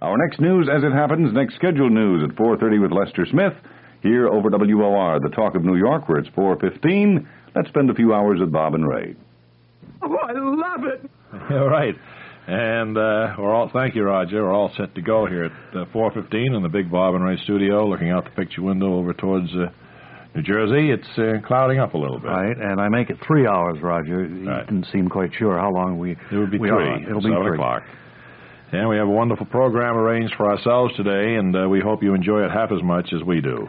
Our next news as it happens, next scheduled news at 4:30 with Lester Smith, here over WOR, the Talk of New York, where it's 4:15. Let's spend a few hours with Bob and Ray. Oh, I love it. All right. And thank you, Roger. We're all set to go here at 4:15 in the big Bob and Ray studio, looking out the picture window over towards New Jersey. It's clouding up a little bit. Right, and I make it 3 hours, Roger. You didn't seem quite sure how long It would be 3. It'll be 7 3 o'clock. And we have a wonderful program arranged for ourselves today, and we hope you enjoy it half as much as we do.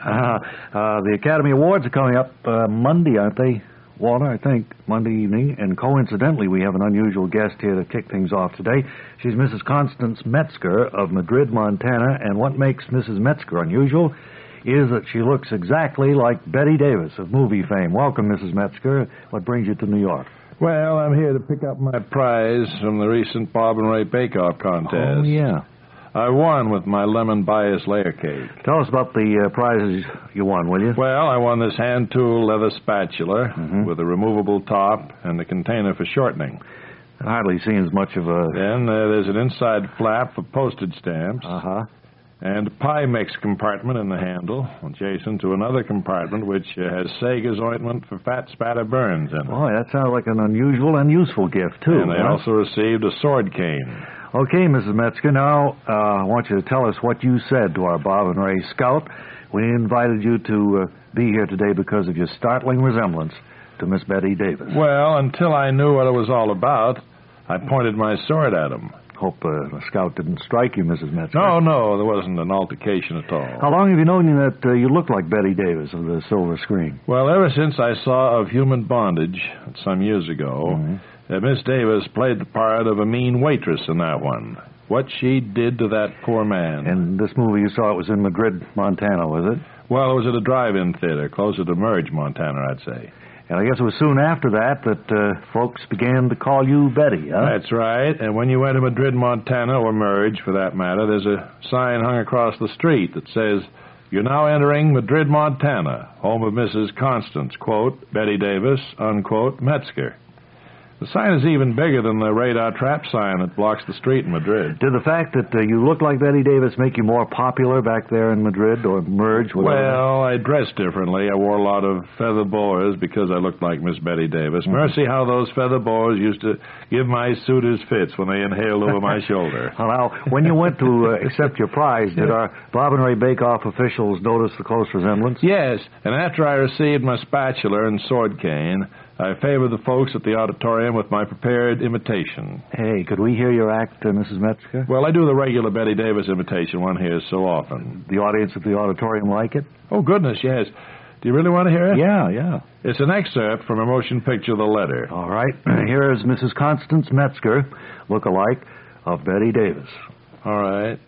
The Academy Awards are coming up Monday, aren't they, Walter? I think Monday evening. And coincidentally, we have an unusual guest here to kick things off today. She's Mrs. Constance Metzger of Madrid, Montana. And what makes Mrs. Metzger unusual is that she looks exactly like Betty Davis of movie fame. Welcome, Mrs. Metzger. What brings you to New York? Well, I'm here to pick up my prize from the recent Bob and Ray Bake-Off contest. Oh, yeah. I won with my lemon bias layer cake. Tell us about the prizes you won, will you? Well, I won this hand-tool leather spatula with a removable top and a container for shortening. It hardly seems much of a... Then there's an inside flap for postage stamps. And a pie mix compartment in the handle, adjacent to another compartment which has Sager's ointment for fat spatter burns in it. Boy, that sounds like an unusual and useful gift, too. And they also received a sword cane. Okay, Mrs. Metzger, now I want you to tell us what you said to our Bob and Ray scout. We invited you to be here today because of your startling resemblance to Miss Betty Davis. Well, until I knew what it was all about, I pointed my sword at him. Hope the scout didn't strike you, Mrs. Metzger. No, there wasn't an altercation at all. How long have you known that you look like Betty Davis of the silver screen? Well, ever since I saw Of Human Bondage some years ago, Miss Davis played the part of a mean waitress in that one. What she did to that poor man. And this movie you saw, it was in Madrid, Montana, was it? Well, it was at a drive-in theater, closer to Merge, Montana, I'd say. And I guess it was soon after that folks began to call you Betty, huh? That's right. And when you went to Madrid, Montana, or Merge, for that matter, there's a sign hung across the street that says, "You're now entering Madrid, Montana, home of Mrs. Constance, quote, Betty Davis, unquote, Metzger." The sign is even bigger than the radar trap sign that blocks the street in Madrid. Did the fact that you look like Betty Davis make you more popular back there in Madrid or Merge? Well, I dressed differently. I wore a lot of feather boas because I looked like Miss Betty Davis. Mercy, how those feather boas used to give my suitors fits when they inhaled over my shoulder. Well, now, when you went to accept your prize, did our Bob and Ray Bake-Off officials notice the close resemblance? Yes, and after I received my spatula and sword cane, I favored the folks at the auditorium with my prepared imitation. Hey, could we hear your act, Mrs. Metzger? Well, I do the regular Betty Davis imitation one hears so often. The audience at the auditorium like it? Oh, goodness, yes. Do you really want to hear it? Yeah. It's an excerpt from a motion picture, The Letter. All right. Here is Mrs. Constance Metzger, look-alike of Betty Davis. All right.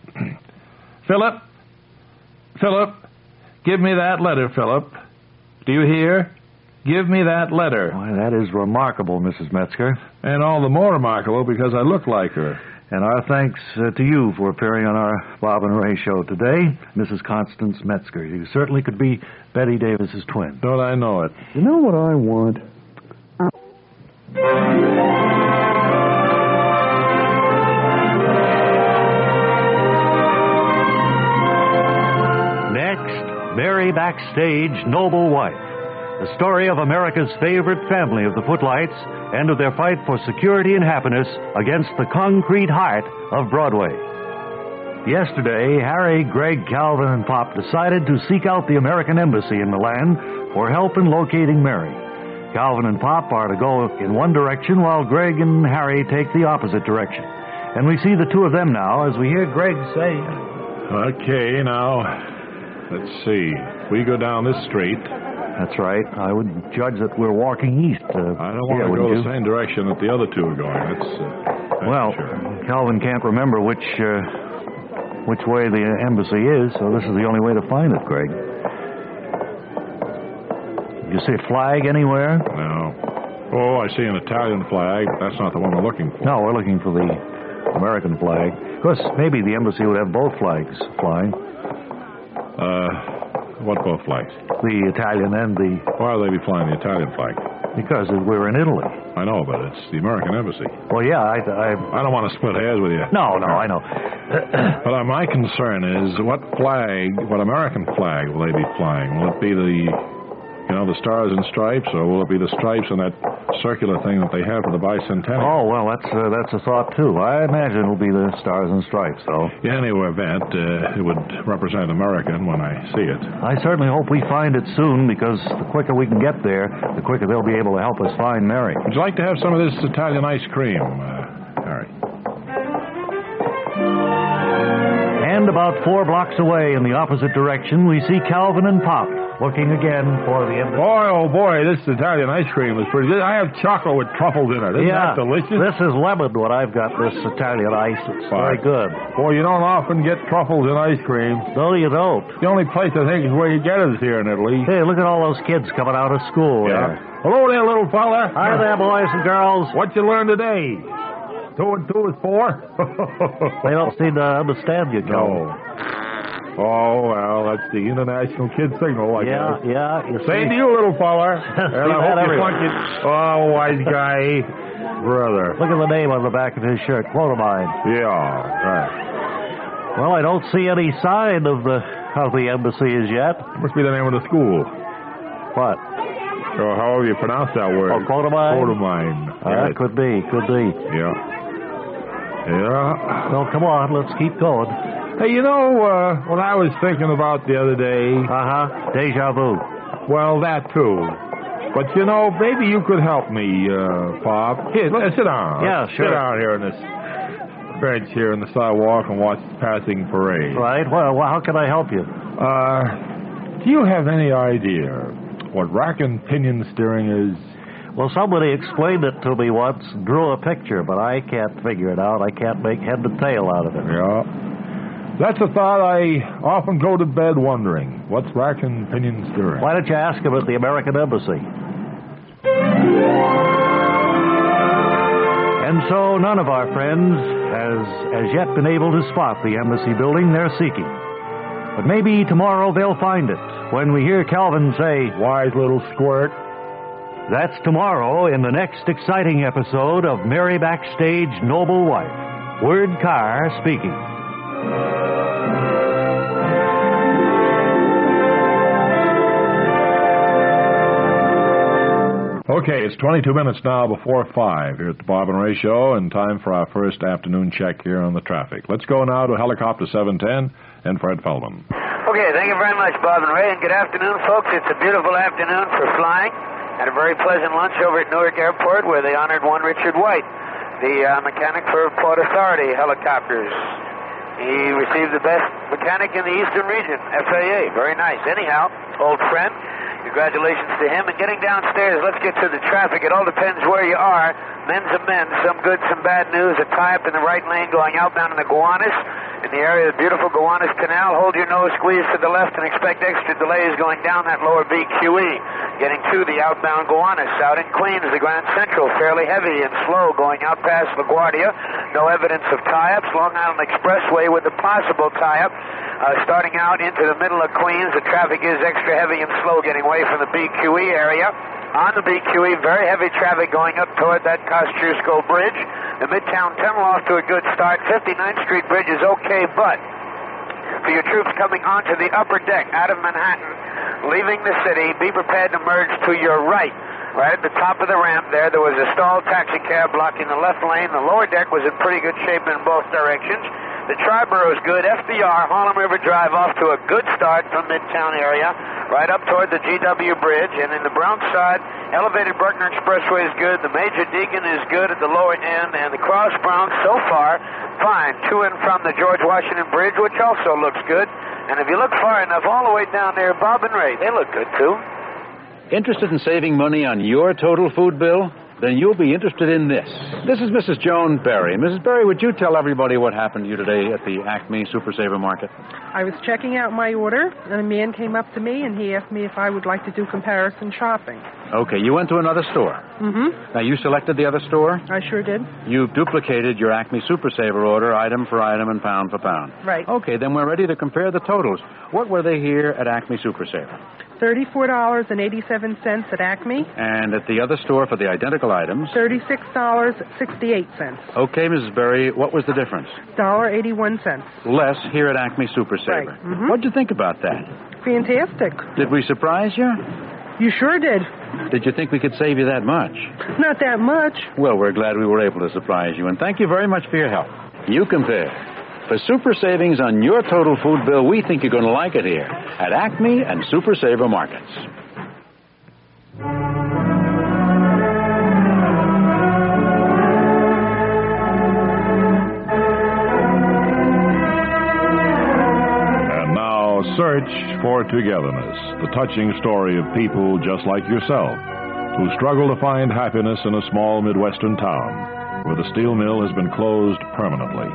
Philip, give me that letter, Philip. Do you hear? Give me that letter. Why, that is remarkable, Mrs. Metzger. And all the more remarkable because I look like her. And our thanks to you for appearing on our Bob and Ray show today, Mrs. Constance Metzger. You certainly could be Betty Davis's twin. Don't I know it? You know what I want? Next, Mary Backstage, Noble Wife. The story of America's favorite family of the Footlights and of their fight for security and happiness against the concrete heart of Broadway. Yesterday, Harry, Greg, Calvin, and Pop decided to seek out the American Embassy in Milan for help in locating Mary. Calvin and Pop are to go in one direction while Greg and Harry take the opposite direction. And we see the two of them now as we hear Greg say... Okay, now, let's see. We go down this street... That's right. I would judge that we're walking east. I don't want to go the same direction that the other two are going. That's well, sure. Calvin can't remember which way the embassy is, so this is the only way to find it, Greg. You see a flag anywhere? No. Oh, I see an Italian flag. That's not the one we're looking for. No, we're looking for the American flag. Of course, maybe the embassy would have both flags flying. What both flags? The Italian and the... Why would they be flying the Italian flag? Because we're in Italy. I know, but it's the American Embassy. Well, yeah, I don't want to split hairs with you. No, I know. But my concern is, what American flag will they be flying? Will it be the Stars and Stripes, or will it be the stripes and that circular thing that they have for the bicentennial? Oh, well, that's a thought, too. I imagine it'll be the Stars and Stripes, though. In any event, it would represent American when I see it. I certainly hope we find it soon, because the quicker we can get there, the quicker they'll be able to help us find Mary. Would you like to have some of this Italian ice cream, Harry? And about 4 blocks away in the opposite direction, we see Calvin and Pop looking again for the embassy. Boy, oh boy, this Italian ice cream is pretty good. I have chocolate with truffles in it. Isn't that delicious? This is lemon, what I've got, this Italian ice. It's very good. Boy, you don't often get truffles in ice cream. No, you don't. The only place I think is where you get it is here in Italy. Hey, look at all those kids coming out of school. Yeah. Hello there, little fella. Hi there, boys and girls. What you learned today? 2 and 2 is 4? They don't seem to understand you, Joe. No. Oh, well, that's the international kid signal, I guess. Yeah. Same to you, little fella. And I hope you flunk it. Oh, wise guy. Brother. Look at the name on the back of his shirt. Quote of mine. Yeah, right. Well, I don't see any sign of the embassy as yet. Must be the name of the school. What? Or however you pronounce that word. Oh, quote of mine? Quote of mine. That could be. Yeah. Well, come on, let's keep going. Hey, what I was thinking about the other day... Deja vu. Well, that too. But, maybe you could help me, Pop. Here, sit down. Yeah, sure. Sit down here on this bench here on the sidewalk and watch the passing parade. Right. Well, how can I help you? Do you have any idea what rack and pinion steering is? Well, somebody explained it to me once and drew a picture, but I can't figure it out. I can't make head and tail out of it. Yeah. That's a thought I often go to bed wondering. What's rack and pinion steering? Why don't you ask him at the American Embassy? And so none of our friends has as yet been able to spot the embassy building they're seeking. But maybe tomorrow they'll find it when we hear Calvin say, "Wise little squirt." That's tomorrow in the next exciting episode of Mary Backstage Noble Wife. Word Carr speaking. Okay, it's 22 minutes now before 5 here at the Bob and Ray Show, and time for our first afternoon check here on the traffic. Let's go now to Helicopter 710 and Fred Feldman. Okay, thank you very much, Bob and Ray, and good afternoon, folks. It's a beautiful afternoon for flying. Had a very pleasant lunch over at Newark Airport where they honored one Richard White, the mechanic for Port Authority helicopters. He received the best mechanic in the Eastern region, FAA. Very nice. Anyhow, old friend, congratulations to him. And getting downstairs, let's get to the traffic. It all depends where you are. Men's and men, some good, some bad news. A tie-up in the right lane going outbound in the Gowanus. In the area of the beautiful Gowanus Canal, hold your nose, squeeze to the left, and expect extra delays going down that lower BQE. Getting to the outbound Gowanus. Out in Queens, the Grand Central, fairly heavy and slow going out past LaGuardia. No evidence of tie-ups. Long Island Expressway with a possible tie-up. Starting out into the middle of Queens, the traffic is extra heavy and slow getting away from the BQE area. On the BQE, very heavy traffic going up toward that Kosciuszko Bridge. The Midtown Tunnel off to a good start. 59th Street Bridge is okay, but for your troops coming onto the upper deck out of Manhattan, leaving the city, be prepared to merge to your right. Right at the top of the ramp there was a stalled taxi cab blocking the left lane. The lower deck was in pretty good shape in both directions. The Triborough is good. FDR, Harlem River Drive off to a good start from Midtown area, right up toward the GW Bridge. And in the Bronx side, elevated Bruckner Expressway is good. The Major Deegan is good at the lower end. And the Cross Bronx, so far, fine. To and from the George Washington Bridge, which also looks good. And if you look far enough, all the way down there, Bob and Ray, they look good, too. Interested in saving money on your total food bill? Then you'll be interested in this. This is Mrs. Joan Berry. Mrs. Berry, would you tell everybody what happened to you today at the Acme Super Saver Market? I was checking out my order, and a man came up to me, and he asked me if I would like to do comparison shopping. Okay, you went to another store. Mm-hmm. Now, you selected the other store? I sure did. You duplicated your Acme Super Saver order, item for item and pound for pound. Right. Okay, then we're ready to compare the totals. What were they here at Acme Super Saver? $34.87 at Acme. And at the other store for the identical items? $36.68. Okay, Mrs. Berry, what was the difference? $1.81. Less here at Acme Super Saver. Right. Mm-hmm. What'd you think about that? Fantastic. Did we surprise you? You sure did. Did you think we could save you that much? Not that much. Well, we're glad we were able to surprise you, and thank you very much for your help. You compare. For super savings on your total food bill, we think you're going to like it here at Acme and Super Saver Markets. And now, Search for Togetherness, the touching story of people just like yourself who struggle to find happiness in a small Midwestern town where the steel mill has been closed permanently.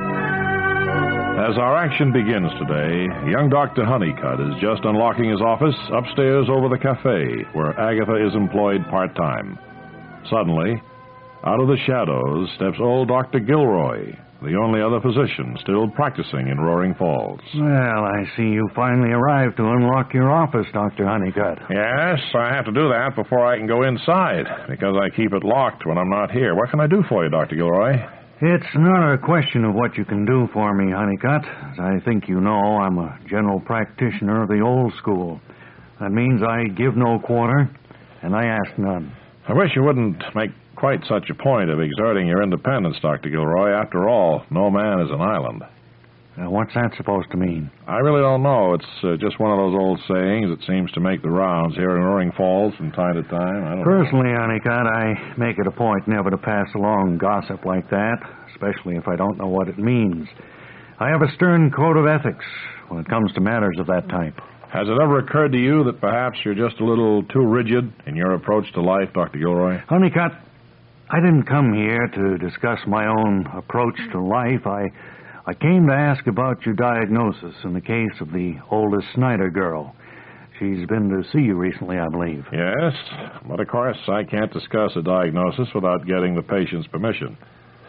As our action begins today, young Dr. Honeycutt is just unlocking his office upstairs over the cafe where Agatha is employed part-time. Suddenly, out of the shadows steps old Dr. Gilroy, the only other physician still practicing in Roaring Falls. Well, I see you finally arrived to unlock your office, Dr. Honeycutt. Yes, I have to do that before I can go inside, because I keep it locked when I'm not here. What can I do for you, Dr. Gilroy? It's not a question of what you can do for me, Honeycutt. As I think you know, I'm a general practitioner of the old school. That means I give no quarter, and I ask none. I wish you wouldn't make quite such a point of exerting your independence, Dr. Gilroy. After all, no man is an island. What's that supposed to mean? I really don't know. It's just one of those old sayings that seems to make the rounds here in Roaring Falls from time to time. I don't Personally, Honeycutt, I make it a point never to pass along gossip like that, especially if I don't know what it means. I have a stern code of ethics when it comes to matters of that type. Has it ever occurred to you that perhaps you're just a little too rigid in your approach to life, Dr. Gilroy? Honeycutt, I didn't come here to discuss my own approach to life. I came to ask about your diagnosis in the case of the oldest Snyder girl. She's been to see you recently, I believe. Yes, but of course I can't discuss a diagnosis without getting the patient's permission.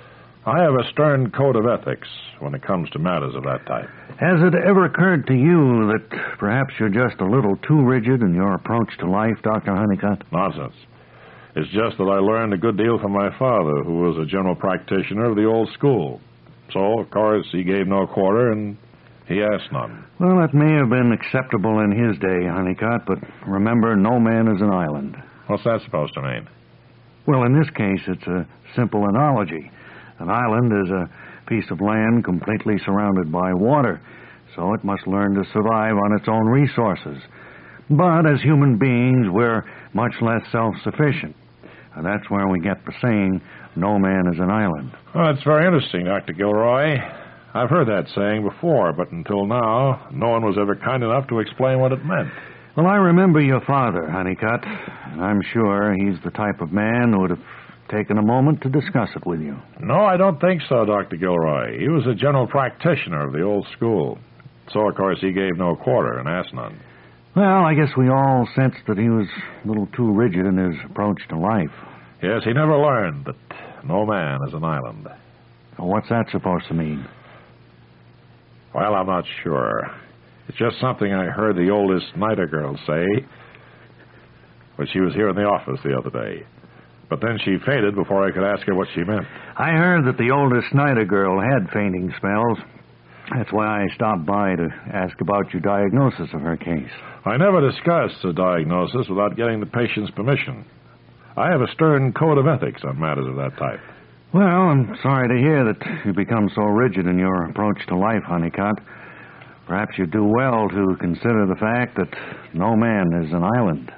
I have a stern code of ethics when it comes to matters of that type. Has it ever occurred to you that perhaps you're just a little too rigid in your approach to life, Dr. Honeycutt? Nonsense. It's just that I learned a good deal from my father, who was a general practitioner of the old school. So, of course, he gave no quarter, and he asked none. Well, it may have been acceptable in his day, Honeycutt, but remember, no man is an island. What's that supposed to mean? Well, in this case, it's a simple analogy. An island is a piece of land completely surrounded by water, so it must learn to survive on its own resources. But as human beings, we're much less self-sufficient. And that's where we get the saying, no man is an island. Well, that's very interesting, Dr. Gilroy. I've heard that saying before, but until now, no one was ever kind enough to explain what it meant. Well, I remember your father, Honeycutt, and I'm sure he's the type of man who would have taken a moment to discuss it with you. No, I don't think so, Dr. Gilroy. He was a general practitioner of the old school. So, of course, he gave no quarter and asked none. Well, I guess we all sensed that he was a little too rigid in his approach to life. Yes, he never learned that no man is an island. Well, what's that supposed to mean? Well, I'm not sure. It's just something I heard the oldest Snyder girl say when she was here in the office the other day. But then she fainted before I could ask her what she meant. I heard that the oldest Snyder girl had fainting spells. That's why I stopped by to ask about your diagnosis of her case. I never discuss a diagnosis without getting the patient's permission. I have a stern code of ethics on matters of that type. Well, I'm sorry to hear that you become so rigid in your approach to life, Honeycutt. Perhaps you'd do well to consider the fact that no man is an island.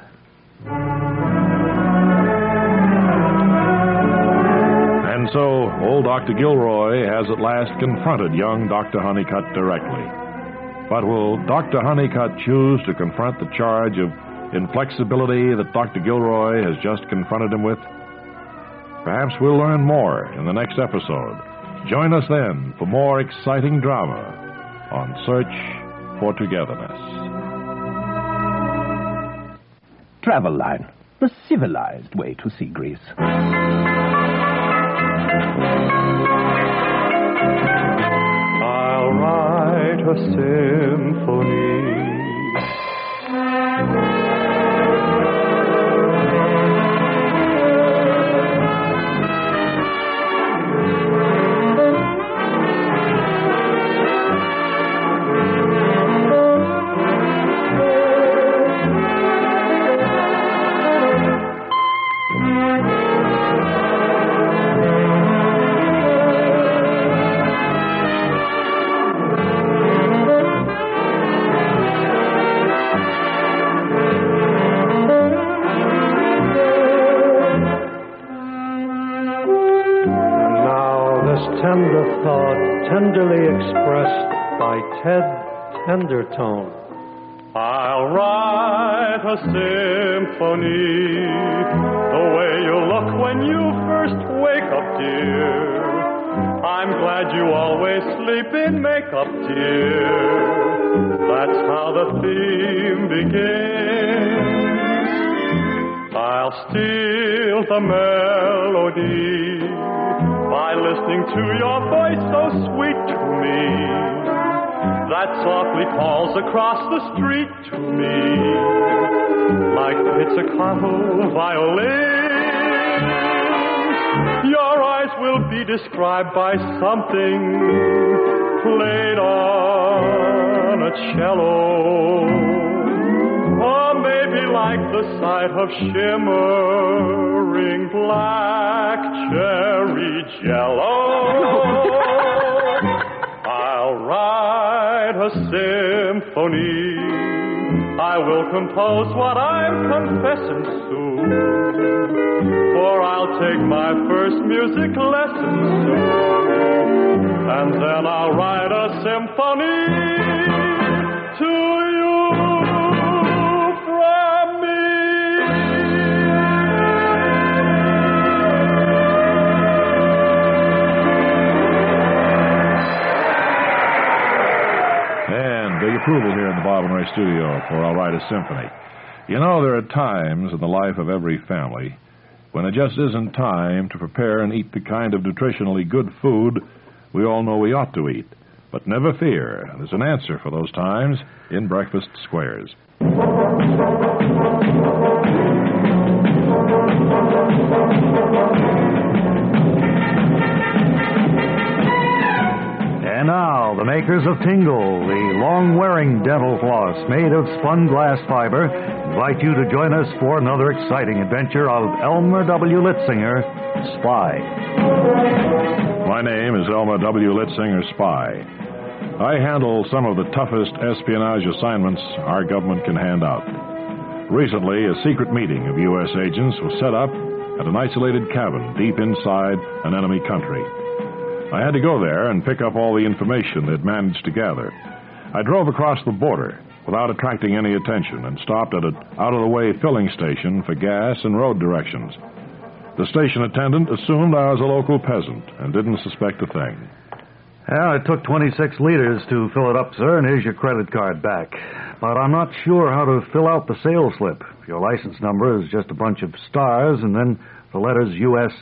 And so, old Dr. Gilroy has at last confronted young Dr. Honeycutt directly. But will Dr. Honeycutt choose to confront the charge of inflexibility that Dr. Gilroy has just confronted him with? Perhaps we'll learn more in the next episode. Join us then for more exciting drama on Search for Togetherness. Travel Line, the civilized way to see Greece. I'll write a symphony tenderly expressed by Ted Tendertone. I'll write a symphony, the way you look when you first wake up, dear. I'm glad you always sleep in makeup, dear. That's how the theme begins. I'll steal the melody by listening to your voice so sweet to me, that softly calls across the street to me, like pizzicato violins. Your eyes will be described by something played on a cello, or maybe like the sight of shimmering black cherry jello. I'll write a symphony, I will compose what I'm confessing soon, for I'll take my first music lesson soon, and then I'll write a symphony to you from me. And big approval here in the Bob and Ray studio for I'll Write a Symphony. You know, there are times in the life of every family when it just isn't time to prepare and eat the kind of nutritionally good food we all know we ought to eat. But never fear, there's an answer for those times in Breakfast Squares. And now, the makers of Tingle, the long-wearing dental floss made of spun glass fiber, invite you to join us for another exciting adventure of Elmer W. Litzinger, Spy. My name is Elmer W. Litzinger, Spy. I handle some of the toughest espionage assignments our government can hand out. Recently, a secret meeting of U.S. agents was set up at an isolated cabin deep inside an enemy country. I had to go there and pick up all the information they'd managed to gather. I drove across the border without attracting any attention and stopped at an out-of-the-way filling station for gas and road directions. The station attendant assumed I was a local peasant and didn't suspect a thing. Well, it took 26 liters to fill it up, sir, and here's your credit card back. But I'm not sure how to fill out the sales slip. Your license number is just a bunch of stars and then the letters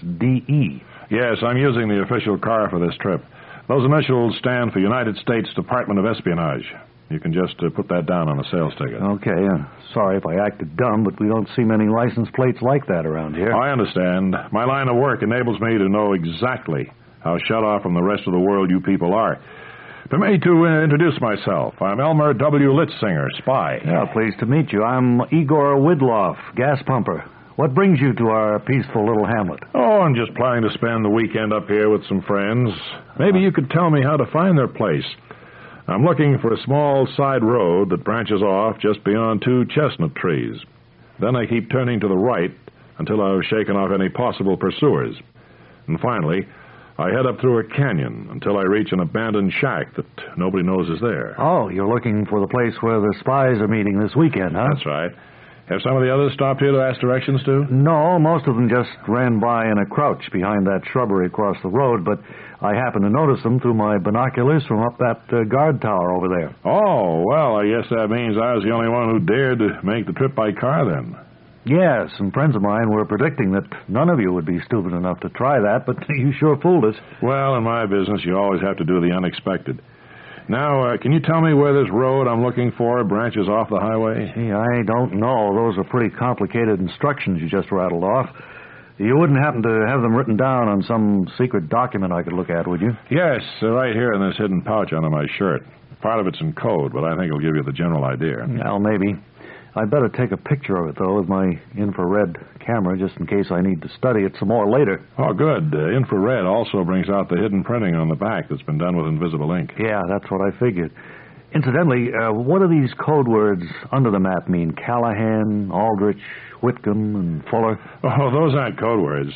USDE. Yes, I'm using the official car for this trip. Those initials stand for United States Department of Espionage. You can just put that down on a sales ticket. Okay, sorry if I acted dumb, but we don't see many license plates like that around here. I understand. My line of work enables me to know exactly how shut off from the rest of the world you people are. Permit me to introduce myself. I'm Elmer W. Litzinger, Spy. Yeah, pleased to meet you. I'm Igor Widloff, gas pumper. What brings you to our peaceful little hamlet? Oh, I'm just planning to spend the weekend up here with some friends. Maybe you could tell me how to find their place. I'm looking for a small side road that branches off just beyond 2 chestnut trees. Then I keep turning to the right until I've shaken off any possible pursuers. And finally, I head up through a canyon until I reach an abandoned shack that nobody knows is there. Oh, you're looking for the place where the spies are meeting this weekend, huh? That's right. Have some of the others stopped here to ask directions to? No, most of them just ran by in a crouch behind that shrubbery across the road, but I happened to notice them through my binoculars from up that guard tower over there. Oh, well, I guess that means I was the only one who dared to make the trip by car then. Yes, and friends of mine were predicting that none of you would be stupid enough to try that, but you sure fooled us. Well, in my business, you always have to do the unexpected. Now, can you tell me where this road I'm looking for branches off the highway? Gee, I don't know. Those are pretty complicated instructions you just rattled off. You wouldn't happen to have them written down on some secret document I could look at, would you? Yes, right here in this hidden pouch under my shirt. Part of it's in code, but I think it'll give you the general idea. Well, maybe. I'd better take a picture of it, though, with my infrared camera, just in case I need to study it some more later. Oh, good. Infrared also brings out the hidden printing on the back that's been done with invisible ink. Yeah, that's what I figured. Incidentally, what do these code words under the map mean? Callahan, Aldrich, Whitcomb, and Fuller? Oh, those aren't code words.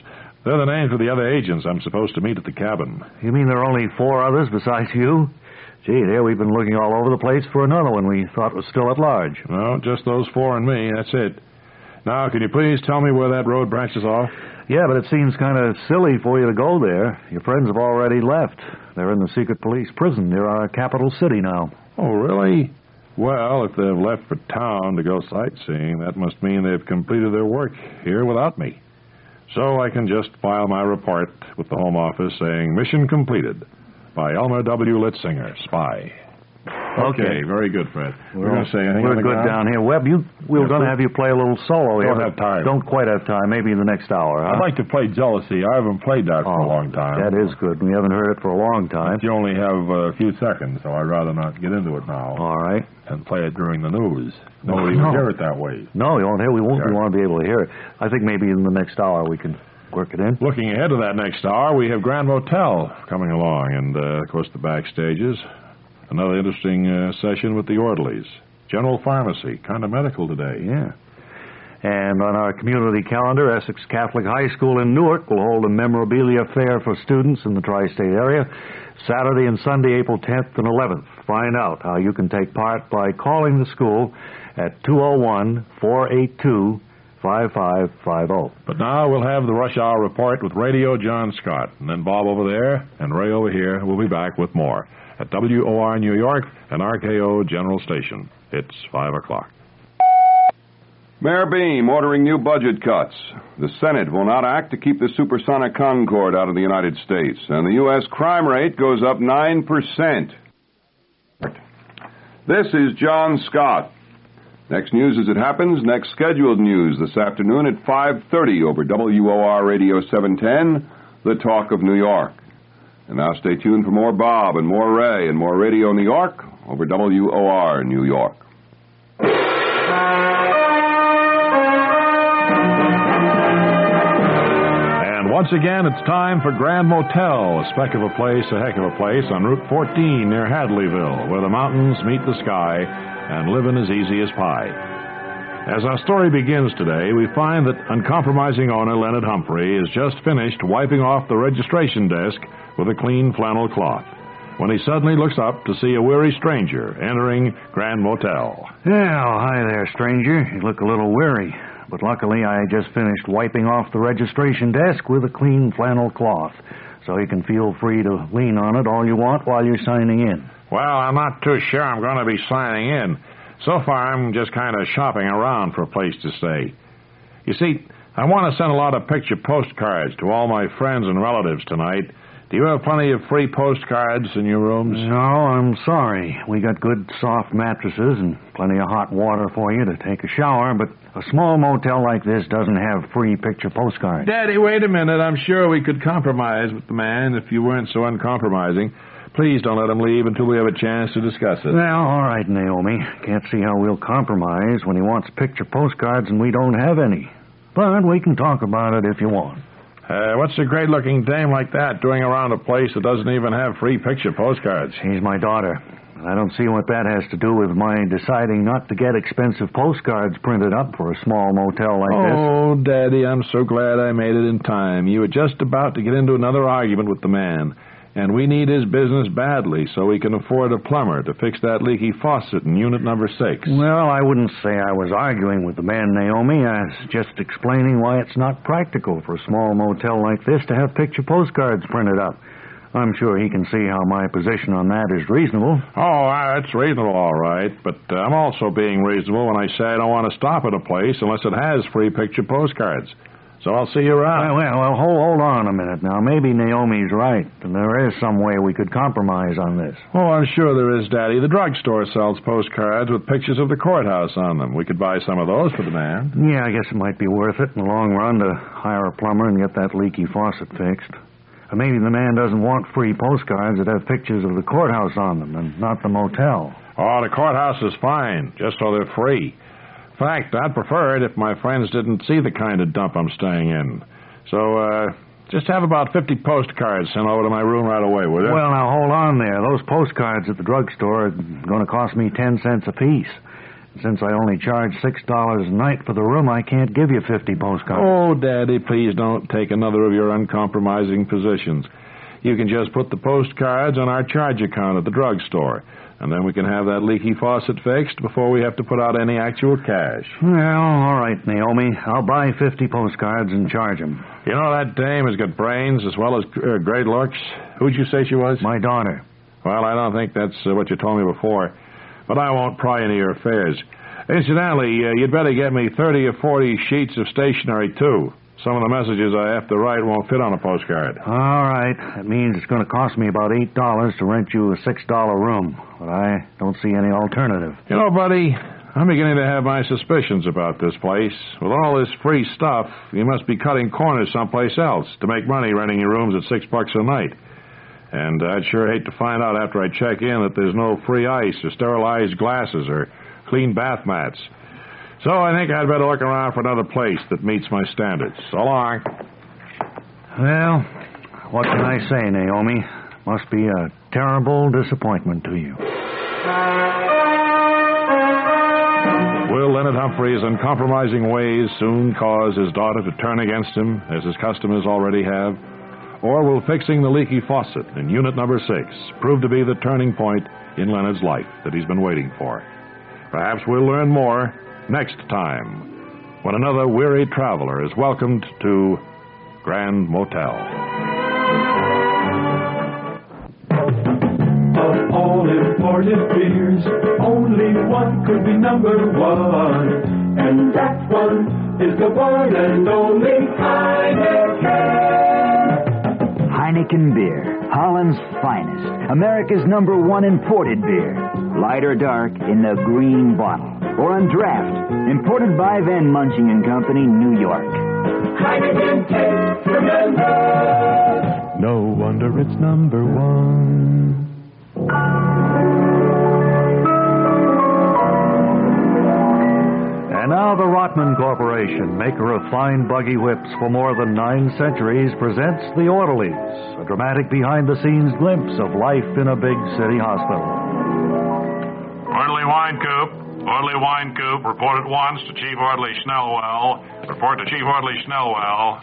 They're the names of the other agents I'm supposed to meet at the cabin. You mean there are only 4 others besides you? Gee, there we've been looking all over the place for another one we thought was still at large. No, just those 4 and me, that's it. Now, can you please tell me where that road branches off? Yeah, but it seems kind of silly for you to go there. Your friends have already left. They're in the secret police prison near our capital city now. Oh, really? Well, if they've left for town to go sightseeing, that must mean they've completed their work here without me. So I can just file my report with the Home Office saying, mission completed by Elmer W. Litzinger, spy. Okay, very good, Fred. We're going to say anything We're good down here. Webb, we're going to have you play a little solo here. Don't have time. Don't quite have time. Maybe in the next hour. I'd like to play Jealousy. I haven't played that for a long time. That is good. We haven't heard it for a long time. But you only have a few seconds, so I'd rather not get into it now. All right. And play it during the news. Nobody will hear it that way. No, you won't hear. We won't. We want to be able to hear it. I think maybe in the next hour we can work it in. Looking ahead to that next hour, we have Grand Motel coming along, and, of course, the backstages. Another interesting session with the orderlies. General Pharmacy, kind of medical today. Yeah. And on our community calendar, Essex Catholic High School in Newark will hold a memorabilia fair for students in the tri-state area, Saturday and Sunday, April 10th and 11th. Find out how you can take part by calling the school at 201-482-5550. But now we'll have the Rush Hour Report with Radio John Scott, and then Bob over there and Ray over here will be back with more at WOR New York and RKO General Station. It's 5 o'clock. Mayor Beam ordering new budget cuts. The Senate will not act to keep the supersonic Concorde out of the United States, and the U.S. crime rate goes up 9%. This is John Scott. Next news as it happens, next scheduled news this afternoon at 5:30 over WOR Radio 710, The Talk of New York. And now stay tuned for more Bob and more Ray and more Radio New York over WOR New York. And once again, it's time for Grand Motel, a speck of a place, a heck of a place on Route 14 near Hadleyville, where the mountains meet the sky and living as easy as pie. As our story begins today, we find that uncompromising owner Leonard Humphrey has just finished wiping off the registration desk with a clean flannel cloth when he suddenly looks up to see a weary stranger entering Grand Motel. Yeah, hi there, stranger. You look a little weary, but luckily I just finished wiping off the registration desk with a clean flannel cloth, so you can feel free to lean on it all you want while you're signing in. Well, I'm not too sure I'm going to be signing in. So far, I'm just kind of shopping around for a place to stay. You see, I want to send a lot of picture postcards to all my friends and relatives tonight. Do you have plenty of free postcards in your rooms? No, I'm sorry. We got good soft mattresses and plenty of hot water for you to take a shower, but a small motel like this doesn't have free picture postcards. Daddy, wait a minute. I'm sure we could compromise with the man if you weren't so uncompromising. Please don't let him leave until we have a chance to discuss it. Well, all right, Naomi. Can't see how we'll compromise when he wants picture postcards and we don't have any. But we can talk about it if you want. What's a great-looking dame like that doing around a place that doesn't even have free picture postcards? She's my daughter. I don't see what that has to do with my deciding not to get expensive postcards printed up for a small motel like this. Oh, Daddy, I'm so glad I made it in time. You were just about to get into another argument with the man. And we need his business badly so we can afford a plumber to fix that leaky faucet in unit number 6. Well, I wouldn't say I was arguing with the man, Naomi. I was just explaining why it's not practical for a small motel like this to have picture postcards printed up. I'm sure he can see how my position on that is reasonable. Oh, that's reasonable, all right. But I'm also being reasonable when I say I don't want to stop at a place unless it has free picture postcards. So I'll see you around. Well, hold on a minute now. Maybe Naomi's right, and there is some way we could compromise on this. Oh, I'm sure there is, Daddy. The drugstore sells postcards with pictures of the courthouse on them. We could buy some of those for the man. Yeah, I guess it might be worth it in the long run to hire a plumber and get that leaky faucet fixed. Or maybe the man doesn't want free postcards that have pictures of the courthouse on them and not the motel. Oh, the courthouse is fine, just so they're free. In fact, I'd prefer it if my friends didn't see the kind of dump I'm staying in. So, just have about 50 postcards sent over to my room right away, will you? Well, now, hold on there. Those postcards at the drugstore are going to cost me 10 cents apiece. Since I only charge $6 a night for the room, I can't give you 50 postcards. Oh, Daddy, please don't take another of your uncompromising positions. You can just put the postcards on our charge account at the drugstore, and then we can have that leaky faucet fixed before we have to put out any actual cash. Well, all right, Naomi. I'll buy 50 postcards and charge them. You know, that dame has got brains as well as great looks. Who'd you say she was? My daughter. Well, I don't think that's what you told me before, but I won't pry into your affairs. Incidentally, you'd better get me 30 or 40 sheets of stationery, too. Some of the messages I have to write won't fit on a postcard. All right. That means it's going to cost me about $8 to rent you a $6 room, but I don't see any alternative. You know, buddy, I'm beginning to have my suspicions about this place. With all this free stuff, you must be cutting corners someplace else to make money renting your rooms at $6 a night. And I'd sure hate to find out after I check in that there's no free ice or sterilized glasses or clean bath mats. So I think I'd better look around for another place that meets my standards. So long. Well, what can I say, Naomi? Must be a terrible disappointment to you. Will Leonard Humphrey's uncompromising ways soon cause his daughter to turn against him, as his customers already have? Or will fixing the leaky faucet in unit number 6 prove to be the turning point in Leonard's life that he's been waiting for? Perhaps we'll learn more next time, when another weary traveler is welcomed to Grand Motel. Of all imported beers, only one could be number one, and that one is the one and only Heineken. Heineken Beer, Holland's finest, America's #1 imported beer. Light or dark in the green bottle, or on draft, imported by Van Munching and Company, New York. Heineken tastes tremendous. No wonder it's #1. And now the Rotman Corporation, maker of fine buggy whips for more than 9 centuries, presents The Orderlies, a dramatic behind-the-scenes glimpse of life in a big city hospital. Orderly Wine Coop. Orderly Wine Coop. Report at once to Chief Orderly Schnellwell. Report to Chief Orderly Schnellwell.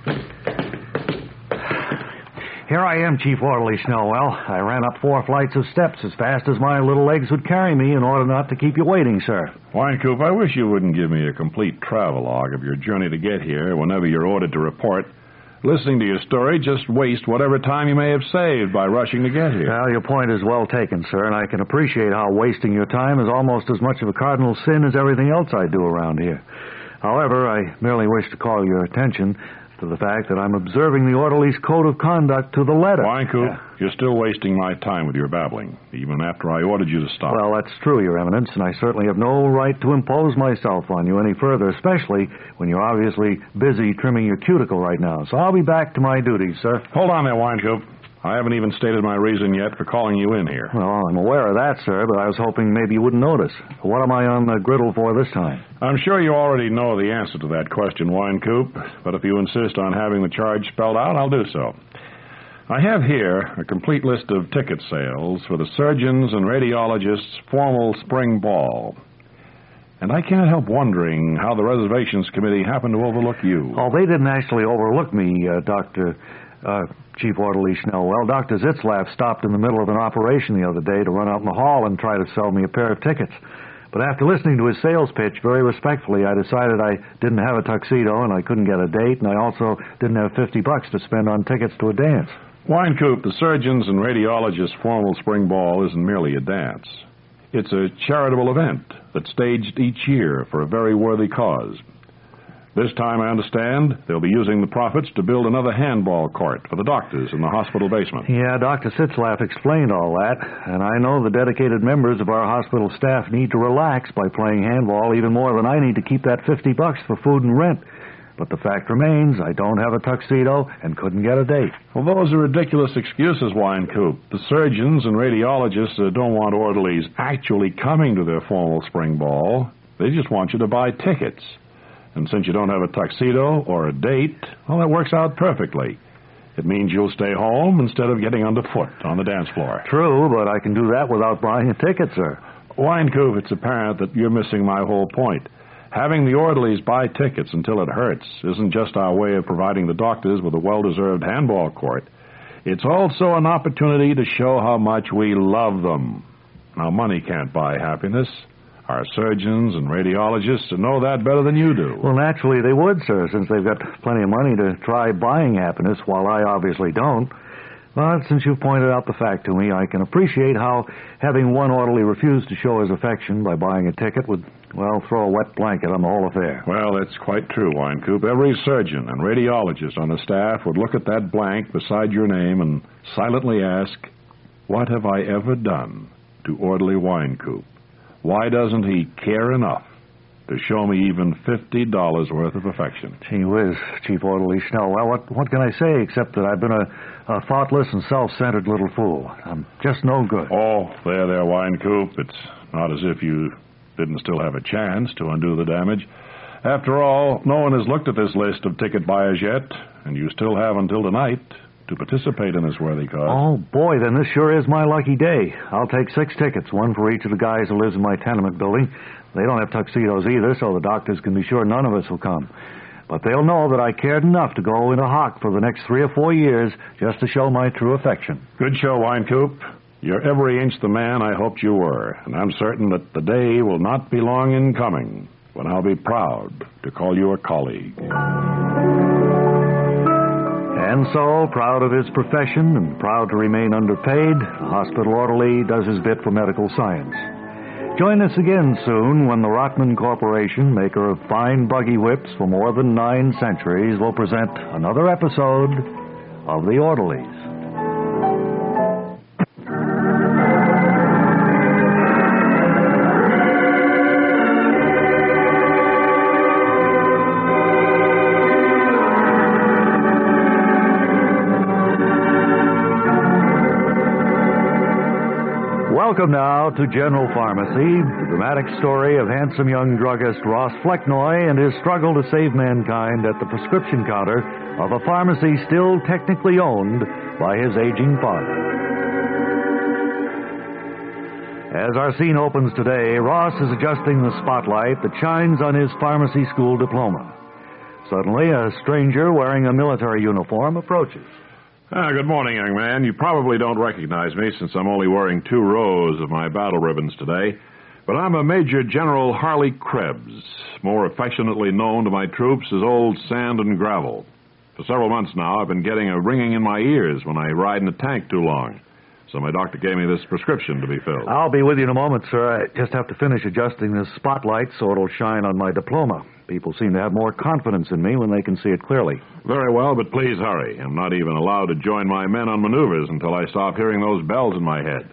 Here I am, Chief Orderly Schnellwell. I ran up 4 flights of steps as fast as my little legs would carry me in order not to keep you waiting, sir. Wine Coop, I wish you wouldn't give me a complete travelogue of your journey to get here whenever you're ordered to report. Listening to your story just waste whatever time you may have saved by rushing to get here. Well, your point is well taken, sir, and I can appreciate how wasting your time is almost as much of a cardinal sin as everything else I do around here. However, I merely wish to call your attention to the fact that I'm observing the orderly's code of conduct to the letter. Wine Coop, you're still wasting my time with your babbling, even after I ordered you to stop. Well, that's true, Your Eminence, and I certainly have no right to impose myself on you any further, especially when you're obviously busy trimming your cuticle right now. So I'll be back to my duties, sir. Hold on there, Wine Coop. I haven't even stated my reason yet for calling you in here. Well, I'm aware of that, sir, but I was hoping maybe you wouldn't notice. What am I on the griddle for this time? I'm sure you already know the answer to that question, Wine Coop, but if you insist on having the charge spelled out, I'll do so. I have here a complete list of ticket sales for the Surgeons and Radiologists' formal spring ball. And I can't help wondering how the reservations committee happened to overlook you. Oh, they didn't actually overlook me, Chief Orderly Schnellwell. Dr. Zitzlaff stopped in the middle of an operation the other day to run out in the hall and try to sell me a pair of tickets. But after listening to his sales pitch, very respectfully, I decided I didn't have a tuxedo and I couldn't get a date, and I also didn't have $50 to spend on tickets to a dance. Wine Coop, the Surgeons and Radiologists' formal spring ball isn't merely a dance. It's a charitable event that's staged each year for a very worthy cause. This time, I understand, they'll be using the profits to build another handball court for the doctors in the hospital basement. Yeah, Dr. Sitzlaff explained all that, and I know the dedicated members of our hospital staff need to relax by playing handball even more than I need to keep that $50 for food and rent. But the fact remains, I don't have a tuxedo and couldn't get a date. Well, those are ridiculous excuses, Wine Coop. The surgeons and radiologists don't want orderlies actually coming to their formal spring ball. They just want you to buy tickets. And since you don't have a tuxedo or a date, well, that works out perfectly. It means you'll stay home instead of getting underfoot on the dance floor. True, but I can do that without buying a ticket, sir. Winecoop, it's apparent that you're missing my whole point. Having the orderlies buy tickets until it hurts isn't just our way of providing the doctors with a well-deserved handball court. It's also an opportunity to show how much we love them. Now, money can't buy happiness. Our surgeons and radiologists know that better than you do. Well, naturally they would, sir, since they've got plenty of money to try buying happiness, while I obviously don't. But since you've pointed out the fact to me, I can appreciate how having one orderly refuse to show his affection by buying a ticket would, well, throw a wet blanket on the whole affair. Well, that's quite true, Winecoop. Every surgeon and radiologist on the staff would look at that blank beside your name and silently ask, what have I ever done to Orderly Winecoop? Why doesn't he care enough to show me even $50 worth of affection? Gee whiz, Chief Orderly Schnell. Well, what can I say except that I've been a thoughtless and self-centered little fool. I'm just no good. Oh, there, Winecoop. It's not as if you didn't still have a chance to undo the damage. After all, no one has looked at this list of ticket buyers yet, and you still have until tonight to participate in this worthy cause. Oh, boy, then this sure is my lucky day. I'll take 6 tickets, one for each of the guys who lives in my tenement building. They don't have tuxedos either, so the doctors can be sure none of us will come. But they'll know that I cared enough to go in a hock for the next 3 or 4 years just to show my true affection. Good show, Winecoop. You're every inch the man I hoped you were, and I'm certain that the day will not be long in coming when I'll be proud to call you a colleague. And so, proud of his profession and proud to remain underpaid, the hospital orderly does his bit for medical science. Join us again soon when the Rotman Corporation, maker of fine buggy whips for more than 9 centuries, will present another episode of The Orderlies. Welcome now to General Pharmacy, the dramatic story of handsome young druggist Ross Flecknoy and his struggle to save mankind at the prescription counter of a pharmacy still technically owned by his aging father. As our scene opens today, Ross is adjusting the spotlight that shines on his pharmacy school diploma. Suddenly, a stranger wearing a military uniform approaches. Good morning, young man. You probably don't recognize me since I'm only wearing 2 rows of my battle ribbons today. But I'm a Major General Harley Krebs, more affectionately known to my troops as Old Sand and Gravel. For several months now, I've been getting a ringing in my ears when I ride in the tank too long. So my doctor gave me this prescription to be filled. I'll be with you in a moment, sir. I just have to finish adjusting this spotlight so it'll shine on my diploma. People seem to have more confidence in me when they can see it clearly. Very well, but please hurry. I'm not even allowed to join my men on maneuvers until I stop hearing those bells in my head.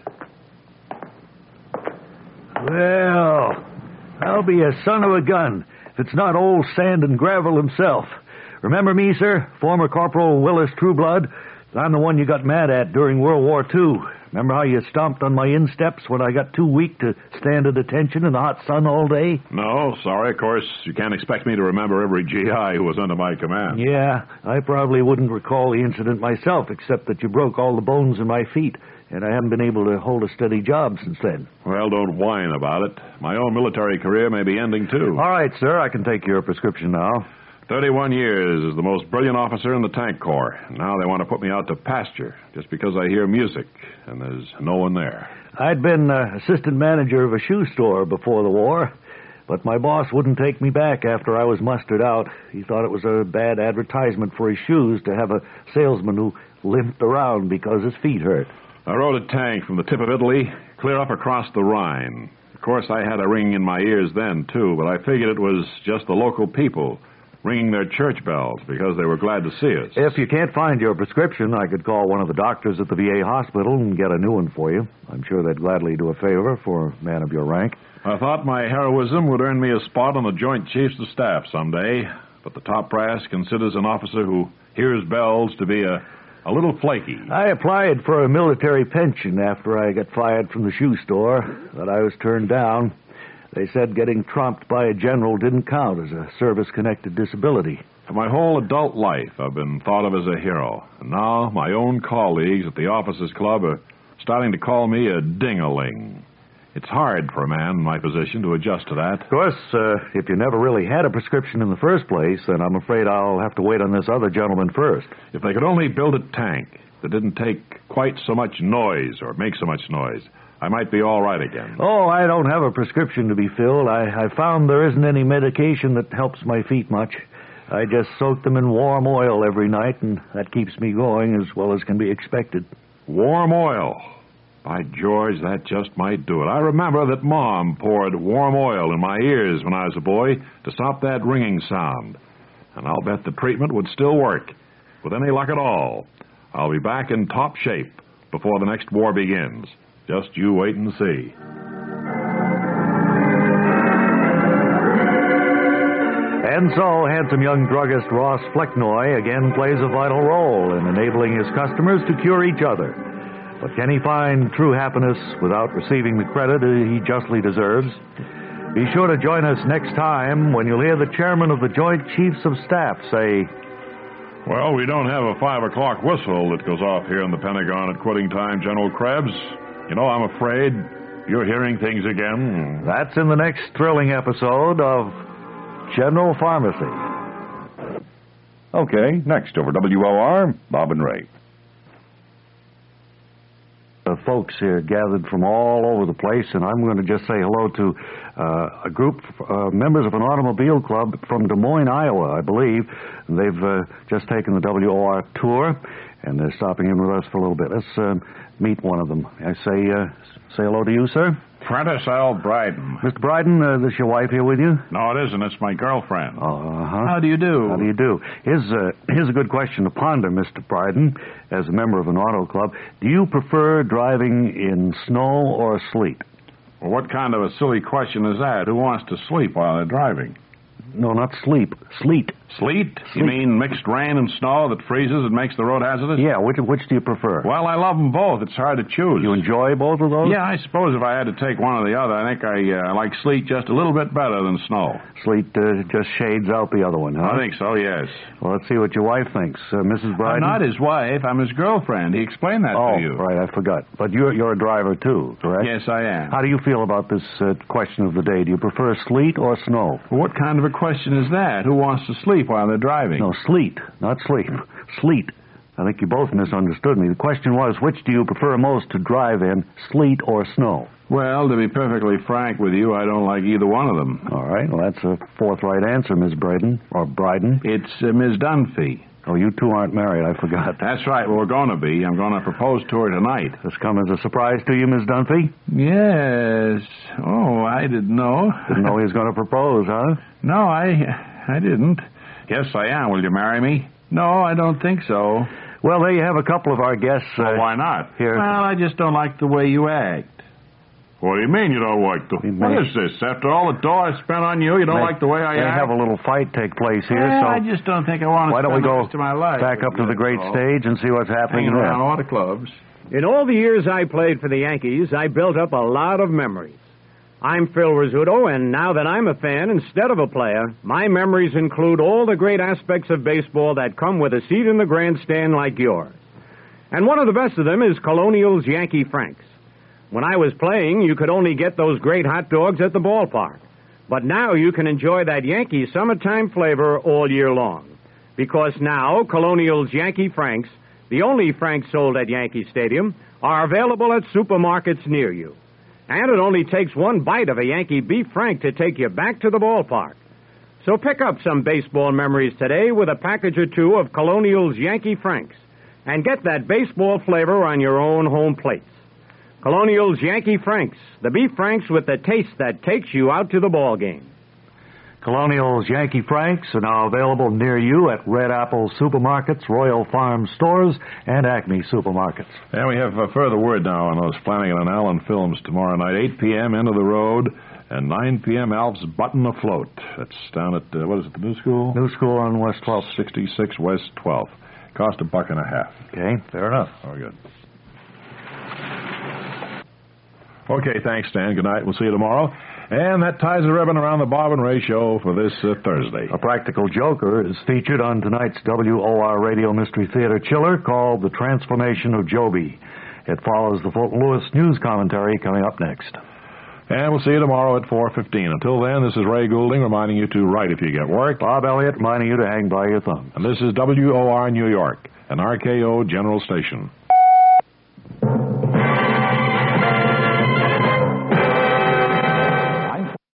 Well, I'll be a son of a gun if it's not Old Sand and Gravel himself. Remember me, sir? Former Corporal Willis Trueblood. I'm the one you got mad at during World War II. Remember how you stomped on my insteps when I got too weak to stand at attention in the hot sun all day? No, sorry. Of course, you can't expect me to remember every GI who was under my command. Yeah, I probably wouldn't recall the incident myself, except that you broke all the bones in my feet, and I haven't been able to hold a steady job since then. Well, don't whine about it. My own military career may be ending, too. All right, sir, I can take your prescription now. 31 years as the most brilliant officer in the tank corps. Now they want to put me out to pasture just because I hear music and there's no one there. I'd been assistant manager of a shoe store before the war, but my boss wouldn't take me back after I was mustered out. He thought it was a bad advertisement for his shoes to have a salesman who limped around because his feet hurt. I rode a tank from the tip of Italy clear up across the Rhine. Of course, I had a ringing in my ears then, too, but I figured it was just the local people ringing their church bells because they were glad to see us. If you can't find your prescription, I could call one of the doctors at the VA hospital and get a new one for you. I'm sure they'd gladly do a favor for a man of your rank. I thought my heroism would earn me a spot on the Joint Chiefs of Staff someday, but the top brass considers an officer who hears bells to be a little flaky. I applied for a military pension after I got fired from the shoe store, but I was turned down. They said getting trumped by a general didn't count as a service-connected disability. For my whole adult life, I've been thought of as a hero. And now my own colleagues at the Officers Club are starting to call me a ding-a-ling. It's hard for a man in my position to adjust to that. Of course, if you never really had a prescription in the first place, then I'm afraid I'll have to wait on this other gentleman first. If they could only build a tank that didn't take quite so much noise or make so much noise, I might be all right again. Oh, I don't have a prescription to be filled. I found there isn't any medication that helps my feet much. I just soak them in warm oil every night, and that keeps me going as well as can be expected. Warm oil. By George, that just might do it. I remember that Mom poured warm oil in my ears when I was a boy to stop that ringing sound. And I'll bet the treatment would still work. With any luck at all, I'll be back in top shape before the next war begins. Just you wait and see. And so, handsome young druggist Ross Flecknoy again plays a vital role in enabling his customers to cure each other. But can he find true happiness without receiving the credit he justly deserves? Be sure to join us next time when you'll hear the chairman of the Joint Chiefs of Staff say, "Well, we don't have a 5 o'clock whistle that goes off here in the Pentagon at quitting time, General Krebs. You know, I'm afraid you're hearing things again." That's in the next thrilling episode of General Pharmacy. Okay, next over WOR, Bob and Ray. Folks here gathered from all over the place, and I'm going to just say hello to a group, members of an automobile club from Des Moines, Iowa, I believe. They've just taken the WOR tour, and they're stopping in with us for a little bit. Let's meet one of them. I say hello to you, sir. Prentice L. Bryden. Mr. Bryden, is your wife here with you? No, it isn't. It's my girlfriend. Uh-huh. How do you do? How do you do? Here's a good question to ponder, Mr. Bryden, as a member of an auto club. Do you prefer driving in snow or sleet? Well, what kind of a silly question is that? Who wants to sleep while they're driving? No, not sleep. Sleet. Sleet? You mean mixed rain and snow that freezes and makes the road hazardous? Yeah, which do you prefer? Well, I love them both. It's hard to choose. You enjoy both of those? Yeah, I suppose if I had to take one or the other, I think I like sleet just a little bit better than snow. Sleet just shades out the other one, huh? I think so, yes. Well, let's see what your wife thinks. Mrs. Bryden? I'm not his wife. I'm his girlfriend. He explained that to you. Oh, right, I forgot. But you're a driver, too, correct? Yes, I am. How do you feel about this question of the day? Do you prefer sleet or snow? Well, what kind of a question is that? Who wants to sleep while they're driving? No, sleet, not sleep. Sleet. I think you both misunderstood me. The question was, which do you prefer most to drive in, sleet or snow? Well, to be perfectly frank with you, I don't like either one of them. All right, well, that's a forthright answer, Miss Bryden, or Bryden. It's Miss Dunphy. Oh, you two aren't married, I forgot. That's right, well, we're going to be. I'm going to propose to her tonight. This come as a surprise to you, Miss Dunphy? Yes. Oh, I didn't know. Didn't know he was going to propose, huh? No, I didn't. Yes, I am. Will you marry me? No, I don't think so. Well, there you have a couple of our guests. Well, why not? Here. Well, I just don't like the way you act. What do you mean you don't like the... What is this? After all the dough I spent on you, you don't like the way I act? May have a little fight take place here, so... I just don't think I want to why don't we go the rest of my life back up to the great stage and see what's happening there? around Auto clubs. In all the years I played for the Yankees, I built up a lot of memories. I'm Phil Rizzuto, and now that I'm a fan instead of a player, my memories include all the great aspects of baseball that come with a seat in the grandstand like yours. And one of the best of them is Colonial's Yankee Franks. When I was playing, you could only get those great hot dogs at the ballpark. But now you can enjoy that Yankee summertime flavor all year long. Because now, Colonial's Yankee Franks, the only Franks sold at Yankee Stadium, are available at supermarkets near you. And it only takes one bite of a Yankee beef frank to take you back to the ballpark. So pick up some baseball memories today with a package or two of Colonial's Yankee Franks and get that baseball flavor on your own home plates. Colonial's Yankee Franks, the beef franks with the taste that takes you out to the ball game. Colonial's Yankee Franks are now available near you at Red Apple Supermarkets, Royal Farm Stores, and Acme Supermarkets. And we have further word now on those Flanagan and Allen films tomorrow night, 8 p.m., End of the Road, and 9 p.m., Alf's Button Afloat. That's down at, what is it, the New School? New School on West 12th. 66 West 12th. Cost $1.50. Okay, fair enough. Very good. Okay, thanks, Stan. Good night. We'll see you tomorrow. And that ties the ribbon around the Bob and Ray show for this Thursday. A Practical Joker is featured on tonight's WOR Radio Mystery Theater chiller called The Transformation of Joby. It follows the Fulton Lewis news commentary coming up next. And we'll see you tomorrow at 4:15. Until then, this is Ray Goulding reminding you to write if you get work. Bob Elliott reminding you to hang by your thumb. And this is WOR New York, an RKO General Station.